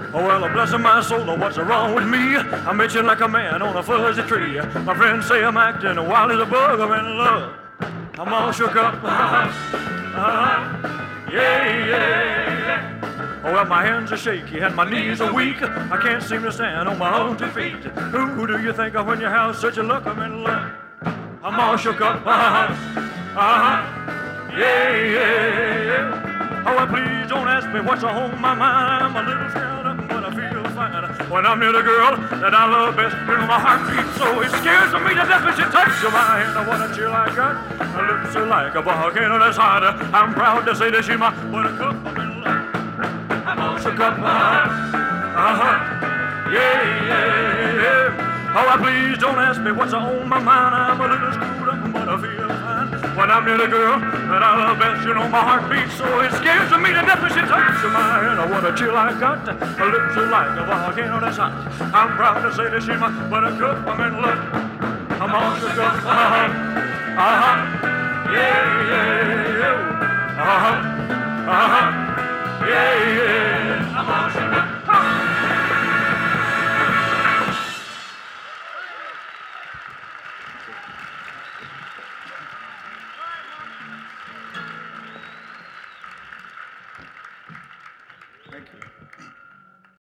Oh, well, bless my soul, what's wrong with me? I'm itching like a man on a fuzzy tree. My friends say I'm acting wild as a bug. I'm in love. I'm all shook up. Yeah, yeah. Oh, well, my hands are shaky and my knees are weak. I can't seem to stand on my own 2 feet. Who do you think of when you have such a look? I'm in love. I'm all shook up. Yeah, yeah. Oh, well, please don't ask me what's on my mind. I'm a little scared up, but I feel fine. When I'm near the girl that I love best, you know, my heart beats so it scares me to death when she touches my hand. What a chill I got. Her lips are like a volcano that's hot. I'm proud to say that she's my buttercup. I'm in love. I'm all shook up. Yeah, yeah. Oh, please don't ask me what's on my mind. I'm a little screwed up, but I feel fine. When I'm near the girl that I love best, you know my heart beats so it scares me to death when she touches my hand. Oh, what a chill I got. Her lips are like a volcano that's hot. I'm proud to say that she's my buttercup. I'm in love. I'm all shook up. Yeah, yeah, yeah. Yeah,